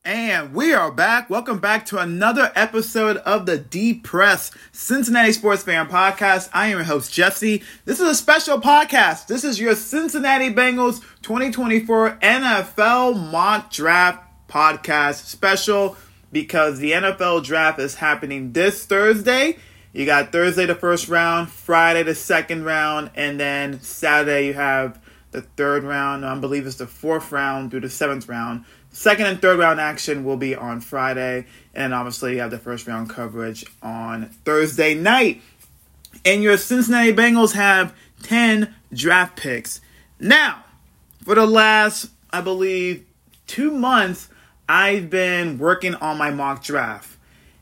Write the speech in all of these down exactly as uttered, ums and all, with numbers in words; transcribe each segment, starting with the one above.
And we are back. Welcome back to another episode of the Depressed Cincinnati Sports Fan Podcast. I am your host, Jesse. This is a special podcast. This is your Cincinnati Bengals twenty twenty-four N F L Mock Draft Podcast special because the N F L Draft is happening this Thursday. You got Thursday the first round, Friday the second round, and then Saturday you have the third round. I believe it's the fourth round through the seventh round. Second and third round action will be on Friday. And obviously you have the first round coverage on Thursday night. And your Cincinnati Bengals have ten draft picks. Now, for the last, I believe, two months, I've been working on my mock draft.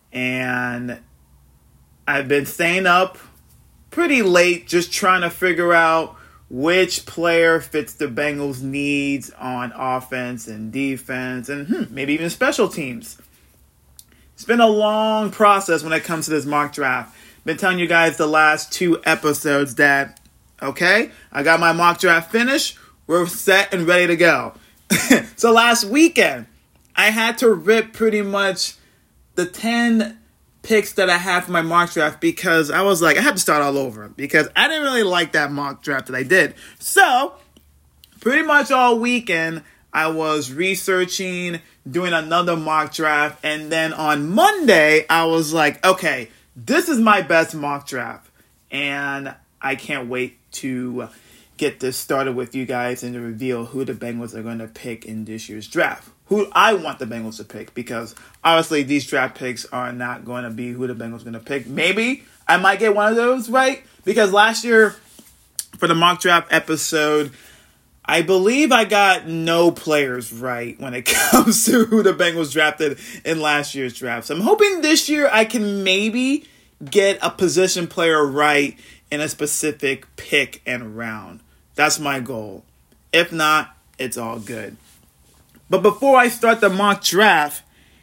And I've been staying up pretty late just trying to figure out which player fits the Bengals' needs on offense and defense and hmm, maybe even special teams. It's been a long process when it comes to this mock draft. Been telling you guys the last two episodes that, okay, I got my mock draft finished. We're set and ready to go. So last weekend, I had to rip pretty much the ten picks that I had for my mock draft because I was like, I had to start all over because I didn't really like that mock draft that I did. So, pretty much all weekend, I was researching, doing another mock draft, and then on Monday, I was like, okay, this is my best mock draft, and I can't wait to get this started with you guys and to reveal who the Bengals are going to pick in this year's draft. Who I want the Bengals to pick, because obviously these draft picks are not going to be who the Bengals are going to pick. Maybe I might get one of those right, because last year for the mock draft episode, I believe I got no players right when it comes to who the Bengals drafted in last year's draft. So I'm hoping this year I can maybe get a position player right in a specific pick and round. That's my goal. If not, it's all good. But before I start the mock draft,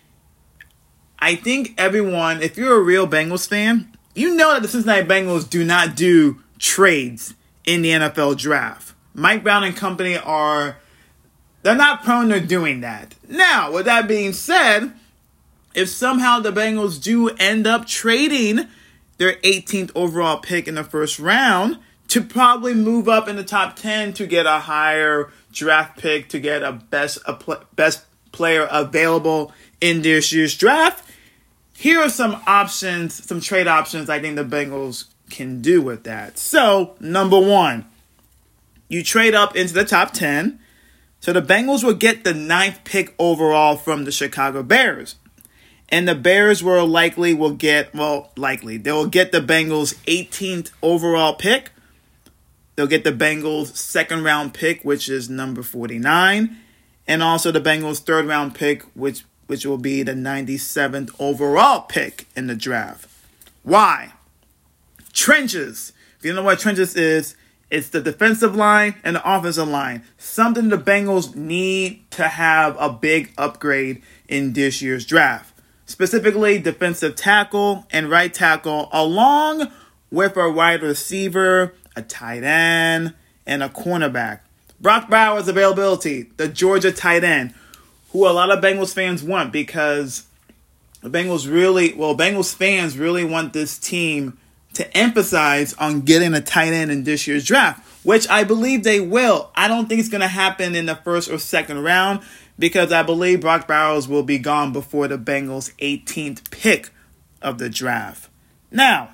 I think everyone, if you're a real Bengals fan, you know that the Cincinnati Bengals do not do trades in the N F L draft. Mike Brown and company are, they're not prone to doing that. Now, with that being said, if somehow the Bengals do end up trading their eighteenth overall pick in the first round to probably move up in the top ten to get a higher draft pick, to get a best a pl- best player available in this year's draft, here are some options, some trade options I think the Bengals can do with that. So, number one, you trade up into the top ten. So the Bengals will get the ninth pick overall from the Chicago Bears. And the Bears will likely will get, well, likely, they will get the Bengals' eighteenth overall pick. They'll get the Bengals' second round pick, which is number forty-nine. And also the Bengals' third round pick, which, which will be the ninety-seventh overall pick in the draft. Why? Trenches. If you don't know what trenches is, it's the defensive line and the offensive line. Something the Bengals need to have a big upgrade in this year's draft. Specifically, defensive tackle and right tackle, along with a wide receiver, a tight end, and a cornerback. Brock Bowers' availability, the Georgia tight end, who a lot of Bengals fans want because the Bengals really, well, Bengals fans really want this team to emphasize on getting a tight end in this year's draft, which I believe they will. I don't think it's going to happen in the first or second round because I believe Brock Bowers will be gone before the Bengals' eighteenth pick of the draft. Now,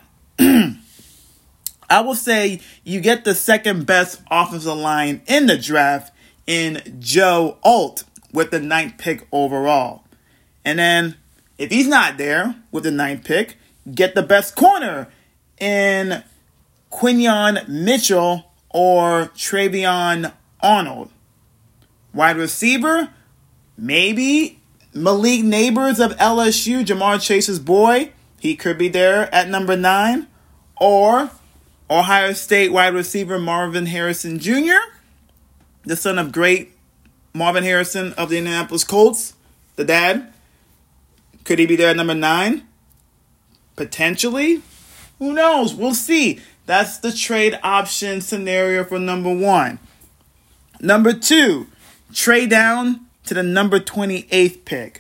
I will say you get the second best offensive line in the draft in Joe Alt with the ninth pick overall. And then if he's not there with the ninth pick, get the best corner in Quinyon Mitchell or Travion Arnold. Wide receiver, maybe Malik Neighbors of L S U, Jamar Chase's boy. He could be there at number nine. Or Ohio State wide receiver Marvin Harrison Junior, the son of great Marvin Harrison of the Indianapolis Colts, the dad. Could he be there at number nine? Potentially. Who knows? We'll see. That's the trade option scenario for number one. Number two, trade down to the number twenty-eighth pick.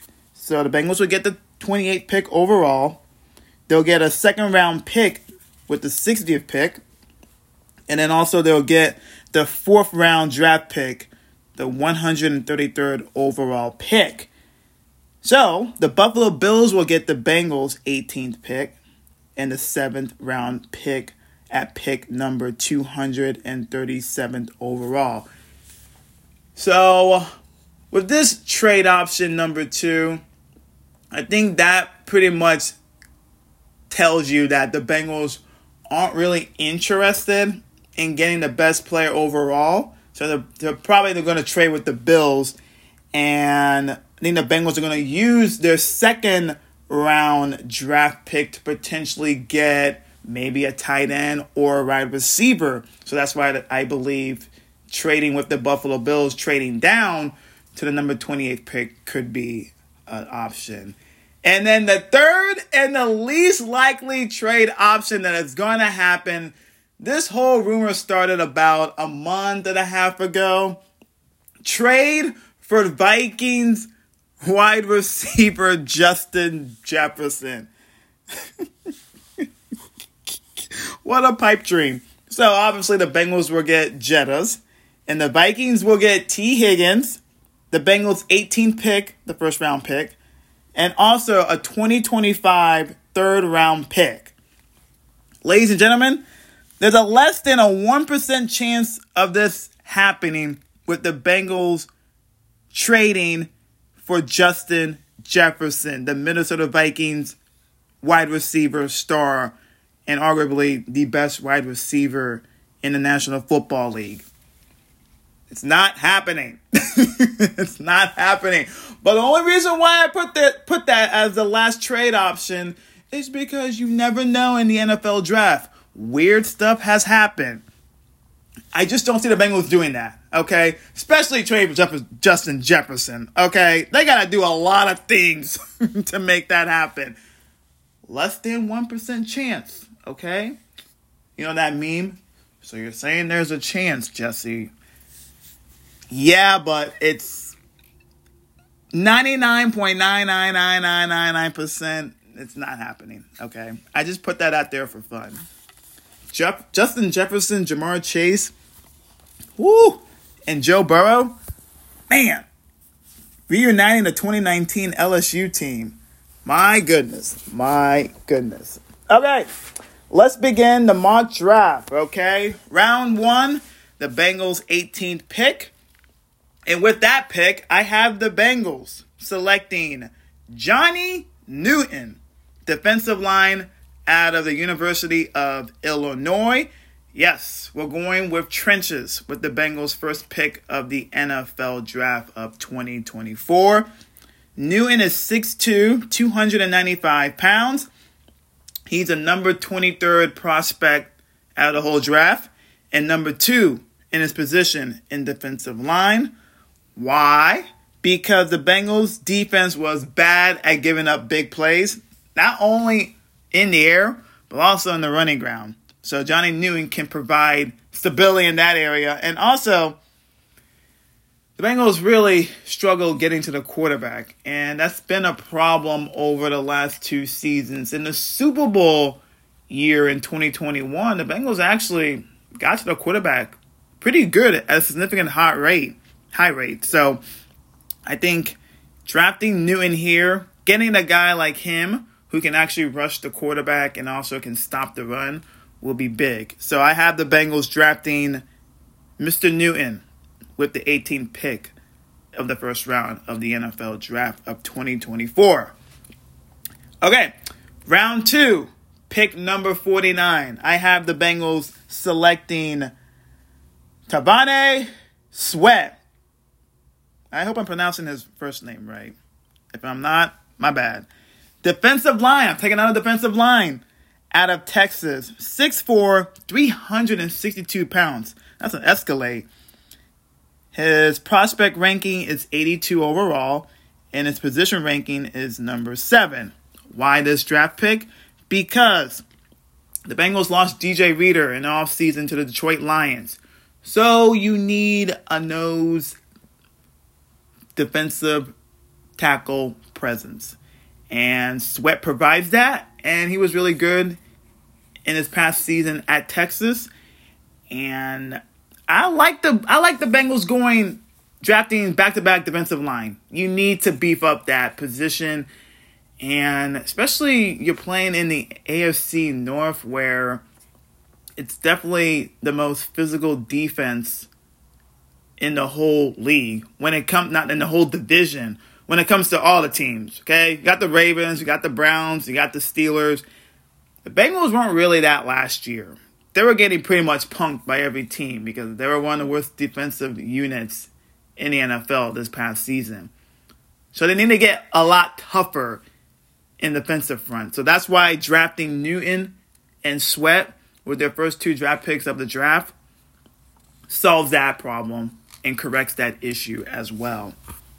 So the Bengals will get the twenty-eighth pick overall. They'll get a second round pick with the sixtieth pick. And then also they'll get the fourth round draft pick, the one hundred thirty-third overall pick. So the Buffalo Bills will get the Bengals' eighteenth pick and the seventh round pick at pick number two hundred thirty-seventh overall. So with this trade option number two, I think that pretty much tells you that the Bengals aren't really interested in getting the best player overall. So they're, they're probably they're going to trade with the Bills. And I think the Bengals are going to use their second round draft pick to potentially get maybe a tight end or a wide receiver. So that's why I believe trading with the Buffalo Bills, trading down to the number twenty-eighth pick could be an option. And then the third and the least likely trade option that is going to happen, this whole rumor started about a month and a half ago. Trade for Vikings wide receiver Justin Jefferson. What a pipe dream. So obviously the Bengals will get Jettas, and the Vikings will get T. Higgins, the Bengals' eighteenth pick, the first round pick, and also a twenty twenty-five third round pick. Ladies and gentlemen, there's a less than a one percent chance of this happening with the Bengals trading for Justin Jefferson, the Minnesota Vikings wide receiver star and arguably the best wide receiver in the National Football League. It's not happening. It's not happening. But the only reason why I put that put that as the last trade option is because you never know in the N F L draft. Weird stuff has happened. I just don't see the Bengals doing that, okay? Especially trade for Jeff- Justin Jefferson, okay? They got to do a lot of things to make that happen. Less than one percent chance, okay? You know that meme? So you're saying there's a chance, Jesse. Yeah, but it's ninety-nine point nine nine nine nine nine nine percent. It's not happening, okay? I just put that out there for fun. Jeff, Justin Jefferson, Jamar Chase, woo, and Joe Burrow, man, reuniting the twenty nineteen L S U team. My goodness, my goodness. Okay, let's begin the mock draft, okay? Round one, the Bengals' eighteenth pick. And with that pick, I have the Bengals selecting Johnny Newton, defensive line out of the University of Illinois. Yes, we're going with trenches with the Bengals' first pick of the N F L draft of twenty twenty-four. Newton is six two, two hundred ninety-five pounds. He's a number twenty-third prospect out of the whole draft and number two in his position in defensive line. Why? Because the Bengals' defense was bad at giving up big plays, not only in the air, but also in the running ground. So Johnny Newton can provide stability in that area. And also, the Bengals really struggled getting to the quarterback. And that's been a problem over the last two seasons. In the Super Bowl year in twenty twenty-one, the Bengals actually got to the quarterback pretty good at a significant high rate. High rate. So I think drafting Newton here, getting a guy like him who can actually rush the quarterback and also can stop the run will be big. So I have the Bengals drafting Mister Newton with the eighteenth pick of the first round of the N F L draft of twenty twenty-four. Okay, round two, pick number forty-nine. I have the Bengals selecting Tavane Sweat. I hope I'm pronouncing his first name right. If I'm not, my bad. Defensive line. I'm taking out a defensive line out of Texas. six four, three hundred sixty-two pounds. That's an escalade. His prospect ranking is eighty-two overall, and his position ranking is number seven. Why this draft pick? Because the Bengals lost D J Reader in the offseason to the Detroit Lions. So you need a nose defensive tackle presence. And Sweat provides that, and he was really good in his past season at Texas. And I like the I like the Bengals going drafting back-to-back defensive line. You need to beef up that position, and especially you're playing in the A F C North, where it's definitely the most physical defense in the whole league when it comes not in the whole division when it comes to all the teams. Okay, you got the Ravens, you got the Browns, you got the Steelers. The Bengals weren't really that last year. They were getting pretty much punked by every team because they were one of the worst defensive units in the N F L this past season. So they need to get a lot tougher in the defensive front. So that's why drafting Newton and Sweat with their first two draft picks of the draft solves that problem and corrects that issue as well.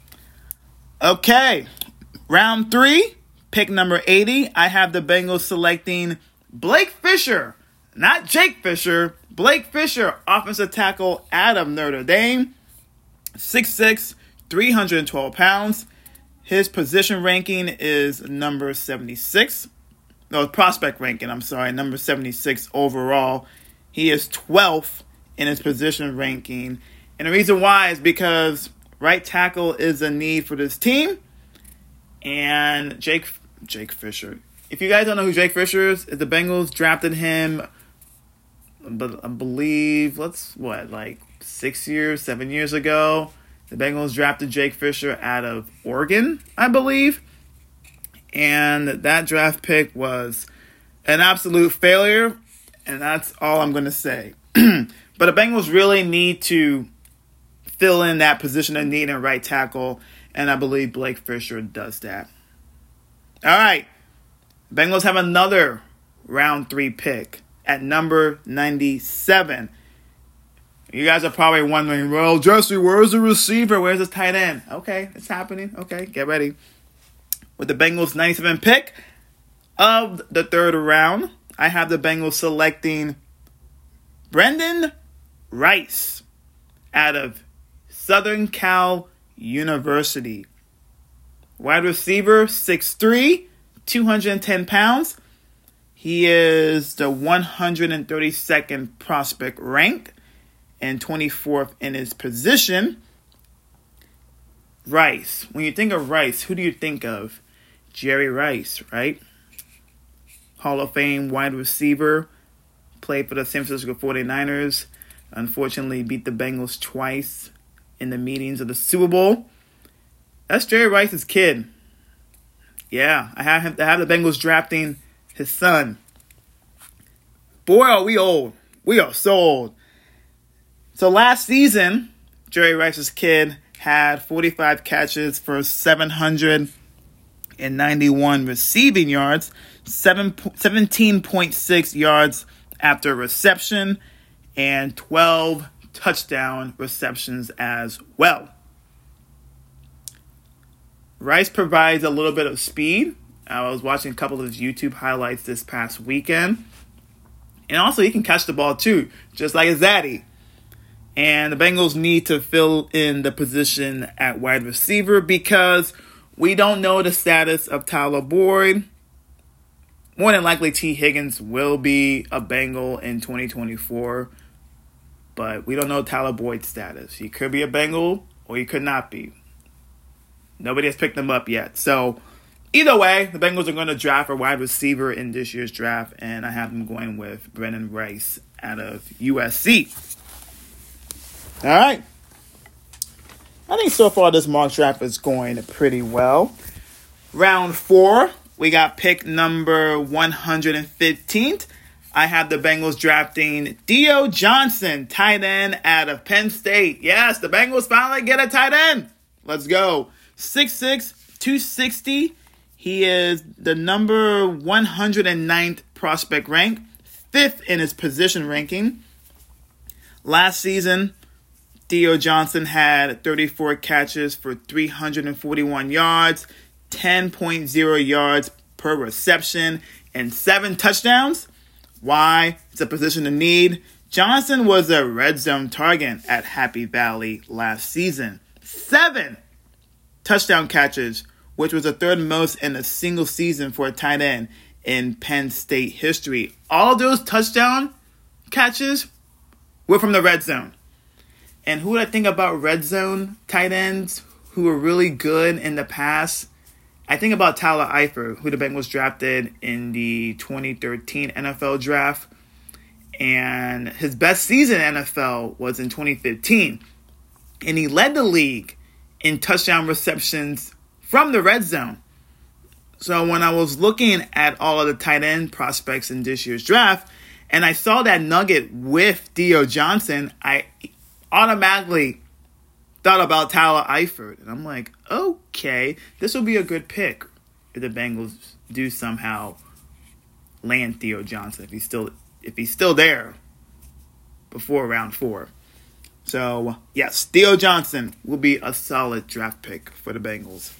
Okay, round three, pick number eighty. I have the Bengals selecting Blake Fisher, not Jake Fisher. Blake Fisher, offensive tackle out of Notre Dame, six six, three hundred twelve pounds. His position ranking is number seventy-six. No, prospect ranking, I'm sorry, number seventy-six overall. He is twelfth in his position ranking. And the reason why is because right tackle is a need for this team. And Jake Jake Fisher. If you guys don't know who Jake Fisher is, the Bengals drafted him, I believe, let's, what, like six years, seven years ago. The Bengals drafted Jake Fisher out of Oregon, I believe. And that draft pick was an absolute failure. And that's all I'm going to say. But the Bengals really need to fill in that position of need in right tackle. And I believe Blake Fisher does that. All right. Bengals have another round three pick at number ninety-seven. You guys are probably wondering, well, Jesse, where's the receiver? Where's the tight end? Okay, it's happening. Okay, get ready. With the Bengals' ninety-seventh pick of the third round, I have the Bengals selecting Brendan Rice out of Southern Cal University. Wide receiver, six three, two hundred ten pounds. He is the one hundred thirty-second prospect rank and twenty-fourth in his position. Rice. When you think of Rice, who do you think of? Jerry Rice, right? Hall of Fame wide receiver. Played for the San Francisco forty-niners. Unfortunately, beat the Bengals twice in the meetings of the Super Bowl. That's Jerry Rice's kid. Yeah, I have, I have the Bengals drafting his son. Boy, are we old. We are so old. So last season, Jerry Rice's kid had forty-five catches for seven hundred ninety-one receiving yards, seventeen point six yards after reception, and twelve touchdown receptions as well. Rice provides a little bit of speed. I was watching a couple of his YouTube highlights this past weekend. And also, he can catch the ball too, just like his daddy. And the Bengals need to fill in the position at wide receiver because we don't know the status of Tyler Boyd. More than likely, T. Higgins will be a Bengal in twenty twenty-four. But we don't know Tyler Boyd's status. He could be a Bengal or he could not be. Nobody has picked him up yet. So, either way, the Bengals are going to draft a wide receiver in this year's draft. And I have them going with Brendan Rice out of U S C. All right. I think so far this mock draft is going pretty well. Round four, we got pick number one hundred fifteenth. I have the Bengals drafting Dio Johnson, tight end out of Penn State. Yes, the Bengals finally get a tight end. Let's go. six six, two sixty. He is the number one hundred ninth prospect rank, fifth in his position ranking. Last season, Dio Johnson had thirty-four catches for three hundred forty-one yards, ten point oh yards per reception, and seven touchdowns. Why? It's a position of need. Johnson was a red zone target at Happy Valley last season. Seven touchdown catches which was the third most in a single season for a tight end in Penn State history. All those touchdown catches were from the red zone. And who would I think about red zone tight ends who were really good in the past? I think about Tyler Eifert, who the Bengals drafted in the twenty thirteen N F L draft. And his best season in N F L was in twenty fifteen. And he led the league in touchdown receptions from the red zone. So when I was looking at all of the tight end prospects in this year's draft, and I saw that nugget with Theo Johnson, I automatically thought about Tyler Eifert. And I'm like, okay, this will be a good pick if the Bengals do somehow land Theo Johnson, if he's still if he's still there before round four. So, yes, Theo Johnson will be a solid draft pick for the Bengals.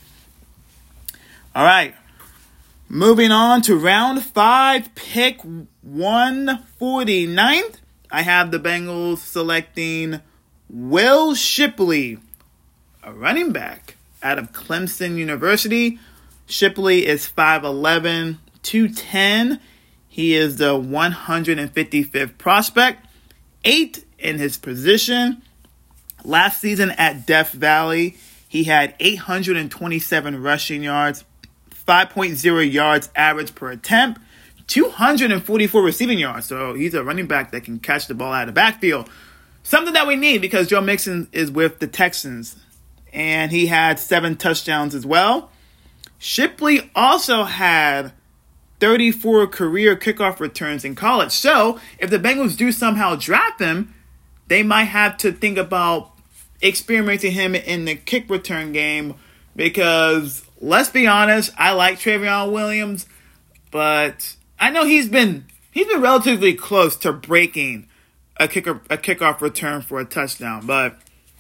All right. Moving on to round five, pick one forty-ninth. I have the Bengals selecting Will Shipley, a running back out of Clemson University. Shipley is five eleven, two ten. He is the one hundred fifty-fifth prospect, eighth in his position. Last season at Death Valley, he had eight hundred twenty-seven rushing yards, five point oh yards average per attempt, two hundred forty-four receiving yards. So he's a running back that can catch the ball out of the backfield. Something that we need because Joe Mixon is with the Texans. And he had seven touchdowns as well. Shipley also had thirty-four career kickoff returns in college. So if the Bengals do somehow draft him, they might have to think about experimenting him in the kick return game because, let's be honest, I like Trayveon Williams, but I know he's been he's been relatively close to breaking a kicker a kickoff return for a touchdown. But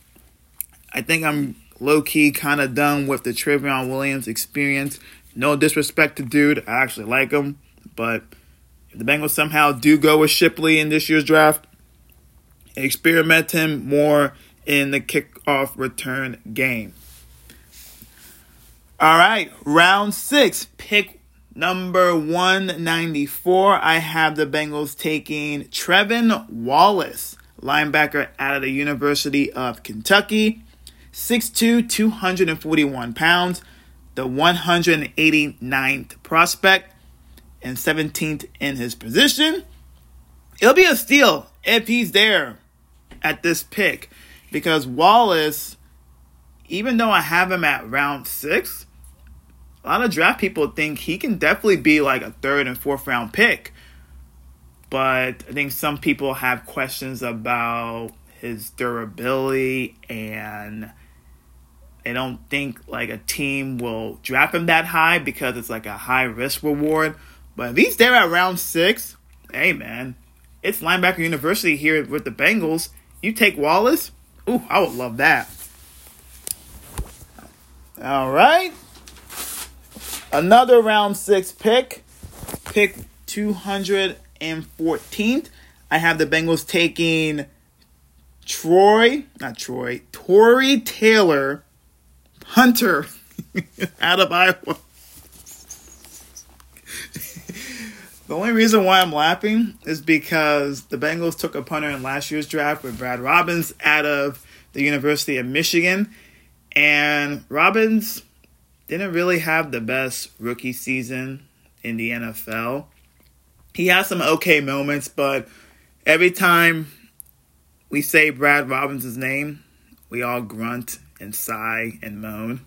I think I'm low-key kind of done with the Trayveon Williams experience. No disrespect to dude. I actually like him. But if the Bengals somehow do go with Shipley in this year's draft, experiment him more in the kickoff return game. All right, round six, pick number one ninety-four. I have the Bengals taking Trevin Wallace, linebacker out of the University of Kentucky. six two, two hundred forty-one pounds, the one hundred eighty-ninth prospect, and seventeenth in his position. It'll be a steal if he's there at this pick because Wallace, even though I have him at round six, a lot of draft people think he can definitely be like a third and fourth round pick. But I think some people have questions about his durability and they don't think like a team will draft him that high because it's like a high risk reward. But if he's there at round six, hey man, it's linebacker university here with the Bengals. You take Wallace? Ooh, I would love that. All right. Another round six pick. Pick two hundred fourteenth. I have the Bengals taking Troy, not Troy, Tory Taylor Hunter out of Iowa. The only reason why I'm laughing is because the Bengals took a punter in last year's draft with Brad Robbins out of the University of Michigan. And Robbins didn't really have the best rookie season in the N F L. He has some okay moments, but every time we say Brad Robbins' name, we all grunt and sigh and moan.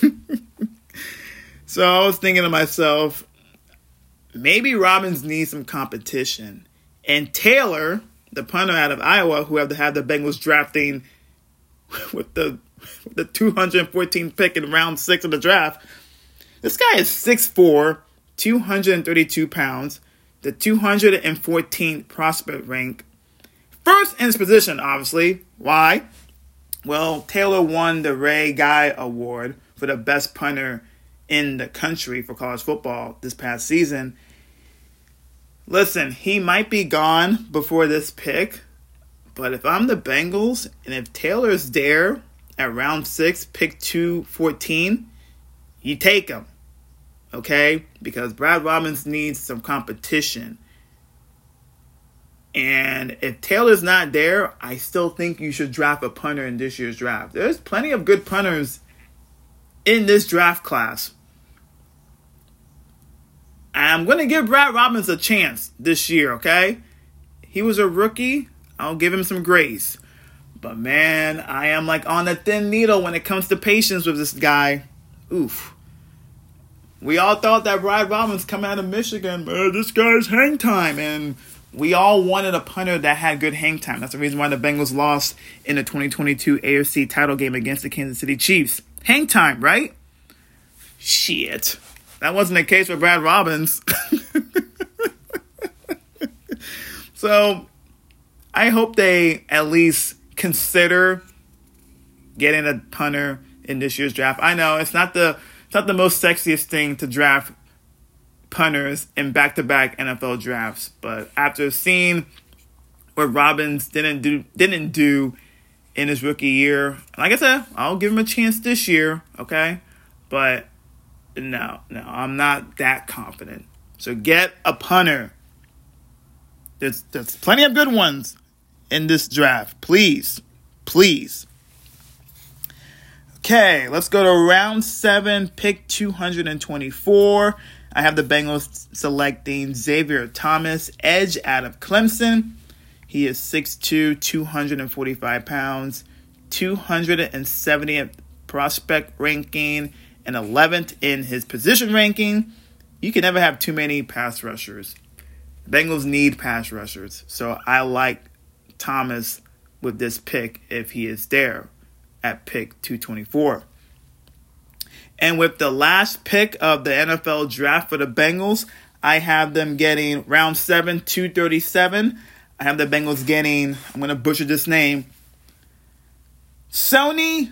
So I was thinking to myself, maybe Robbins needs some competition. And Taylor, the punter out of Iowa, who have to have the Bengals drafting with the with the two hundred fourteenth pick in round six of the draft. This guy is six foot four, two hundred thirty-two pounds, the two hundred fourteenth prospect rank. First in his position, obviously. Why? Well, Taylor won the Ray Guy Award for the best punter in the country for college football this past season. Listen, he might be gone before this pick, but if I'm the Bengals and if Taylor's there at round six, pick two fourteen, you take him, okay? Because Brad Robbins needs some competition. And if Taylor's not there, I still think you should draft a punter in this year's draft. There's plenty of good punters in this draft class. I'm going to give Brad Robbins a chance this year, okay? He was a rookie. I'll give him some grace. But, man, I am like on a thin needle when it comes to patience with this guy. Oof. We all thought that Brad Robbins coming out of Michigan, man, this guy's hang time. And we all wanted a punter that had good hang time. That's the reason why the Bengals lost in the twenty twenty-two A F C title game against the Kansas City Chiefs. Hang time, right? Shit. That wasn't the case with Brad Robbins. So, I hope they at least consider getting a punter in this year's draft. I know it's not the it's not the most sexiest thing to draft punters in back-to-back N F L drafts, but after seeing what Robbins didn't do didn't do in his rookie year, like I said, I'll give him a chance this year, okay? But no, no, I'm not that confident. So get a punter. There's there's plenty of good ones in this draft. Please, please. Okay, let's go to round seven, pick two hundred twenty-four. I have the Bengals selecting Xavier Thomas, edge out of Clemson. He is six two, two hundred forty-five pounds, two hundred seventieth prospect ranking, and eleventh in his position ranking. You can never have too many pass rushers. The Bengals need pass rushers, so I like Thomas with this pick if he is there at pick two twenty-four. And with the last pick of the N F L draft for the Bengals, I have them getting round seven, two thirty-seven. I have the Bengals getting, I'm going to butcher this name, Sony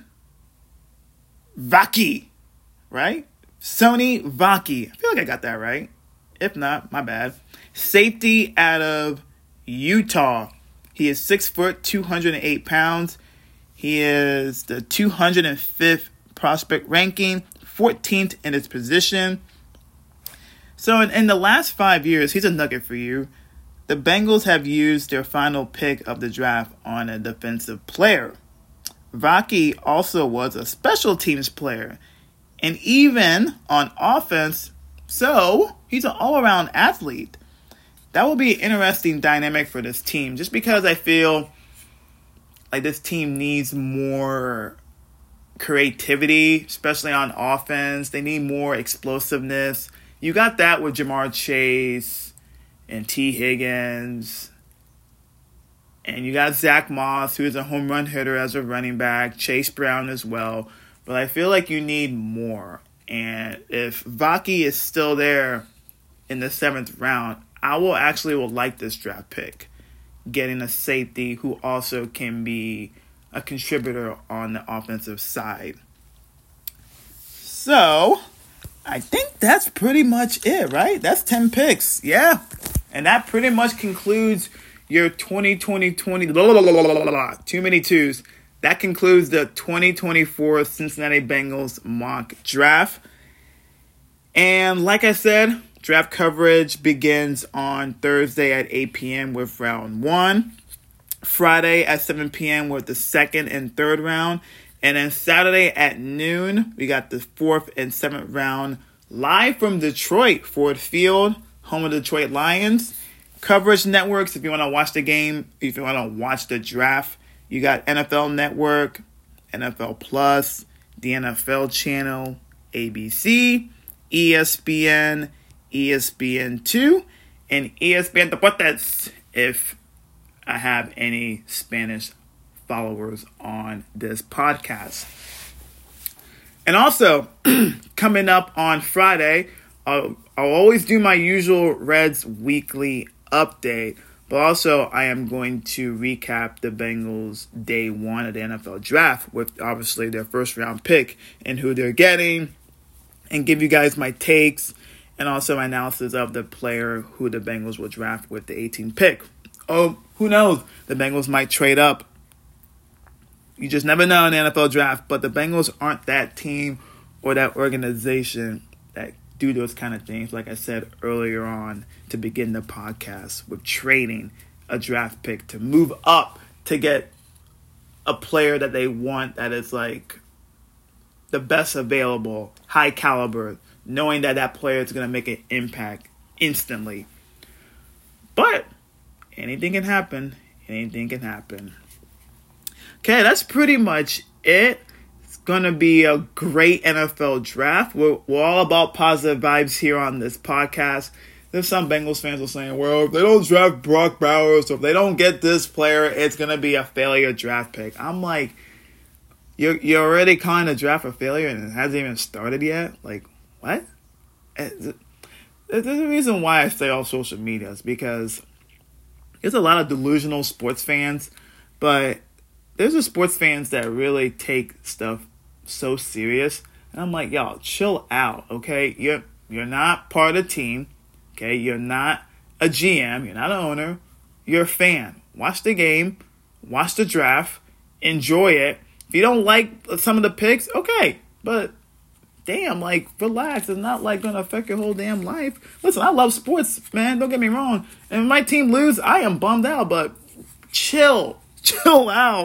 Vaki, right? Sony Vaki. I feel like I got that right. If not, my bad. Safety out of Utah. He is six foot, two hundred eight pounds. He is the two hundred fifth prospect ranking, fourteenth in his position. So in, in the last five years, here's a nugget for you. The Bengals have used their final pick of the draft on a defensive player. Vaki also was a special teams player, and even on offense, so he's an all-around athlete. That will be an interesting dynamic for this team, just because I feel like this team needs more creativity, especially on offense. They need more explosiveness. You got that with Jamar Chase and T. Higgins. And you got Zach Moss, who is a home run hitter as a running back. Chase Brown as well. But I feel like you need more. And if Vaki is still there in the seventh round, I will actually will like this draft pick. Getting a safety who also can be a contributor on the offensive side. So, I think that's pretty much it, right? That's ten picks. Yeah. And that pretty much concludes your twenty twenty, twenty, blah, blah, blah, blah, blah, blah, too many twos. That concludes the twenty twenty-four Cincinnati Bengals mock draft. And like I said, draft coverage begins on Thursday at eight p.m. with round one. Friday at seven p.m. with the second and third round. And then Saturday at noon, we got the fourth and seventh round live from Detroit, Ford Field, home of the Detroit Lions. Coverage networks, if you want to watch the game, if you want to watch the draft, you got N F L Network, N F L Plus, the N F L Channel, A B C, E S P N, E S P N two, and E S P N Deportes, if I have any Spanish followers on this podcast. And also, coming up on Friday, I'll, I'll always do my usual Reds weekly update, but also I am going to recap the Bengals day one of the N F L draft with obviously their first round pick and who they're getting, and give you guys my takes and also my analysis of the player who the Bengals will draft with the eighteenth pick. Oh, who knows? The Bengals might trade up. You just never know in the N F L draft, but the Bengals aren't that team or that organization that do those kind of things, like I said earlier on to begin the podcast, with trading a draft pick to move up to get a player that they want that is like the best available, high caliber, knowing that that player is going to make an impact instantly. But anything can happen. Anything can happen. Okay, that's pretty much it. It's going to be a great N F L draft. We're, we're all about positive vibes here on this podcast. There's some Bengals fans are saying, well, if they don't draft Brock Bowers or if they don't get this player, it's going to be a failure draft pick. I'm like, you're, you're already calling the draft a failure and it hasn't even started yet? Like, what? There's a reason why I stay off social media. Is because there's a lot of delusional sports fans, but there's the sports fans that really take stuff so serious. And I'm like, y'all, chill out, okay? You're you're not part of the team, okay? You're not a G M. You're not an owner. You're a fan. Watch the game. Watch the draft. Enjoy it. If you don't like some of the picks, okay. But, damn, like, relax. It's not, like, going to affect your whole damn life. Listen, I love sports, man. Don't get me wrong. And if my team lose, I am bummed out. But chill. Chill out.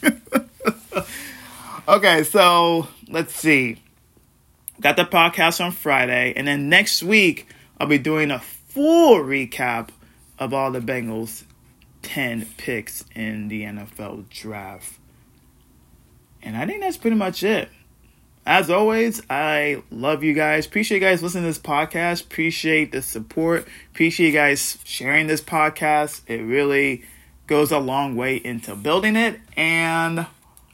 Okay, so let's see. Got the podcast on Friday. And then next week, I'll be doing a full recap of all the Bengals' ten picks in the N F L draft. And I think that's pretty much it. As always, I love you guys. Appreciate you guys listening to this podcast. Appreciate the support. Appreciate you guys sharing this podcast. It really goes a long way into building it. And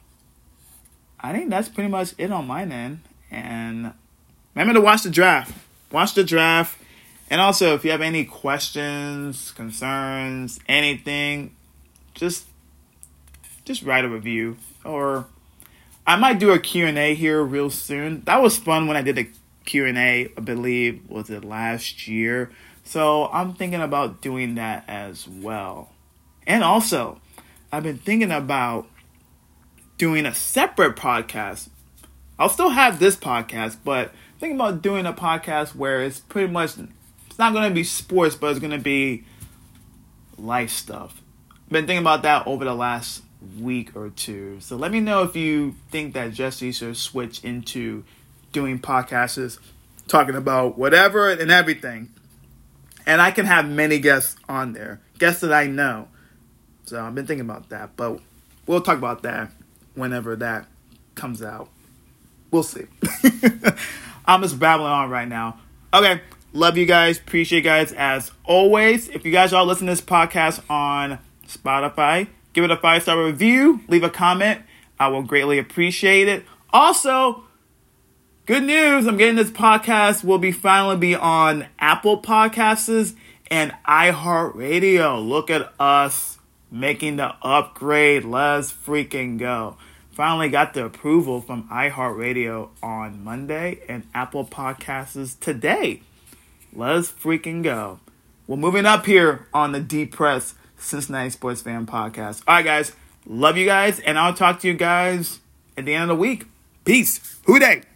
I think that's pretty much it on my end. And remember to watch the draft. Watch the draft. And also, if you have any questions, concerns, anything, just just write a review. Or I might do a Q and A here real soon. That was fun when I did a Q and A, I believe, was it last year? So I'm thinking about doing that as well. And also, I've been thinking about doing a separate podcast. I'll still have this podcast, but thinking about doing a podcast where it's pretty much, it's not going to be sports, but it's going to be life stuff. I've been thinking about that over the last week or two. So let me know if you think that Jesse should switch into doing podcasts, talking about whatever and everything. And I can have many guests on there, guests that I know. So I've been thinking about that, but we'll talk about that whenever that comes out. We'll see. I'm just babbling on right now. Okay. Love you guys. Appreciate you guys as always. If you guys are listening to this podcast on Spotify, give it a five-star review. Leave a comment. I will greatly appreciate it. Also, good news. I'm getting this podcast will be finally be on Apple Podcasts and iHeartRadio. Look at us making the upgrade. Let's freaking go. Finally got the approval from iHeartRadio on Monday and Apple Podcasts today. Let's freaking go. We're moving up here on the Deep Press Cincinnati Sports Fan Podcast. All right, guys. Love you guys. And I'll talk to you guys at the end of the week. Peace. Hoo day.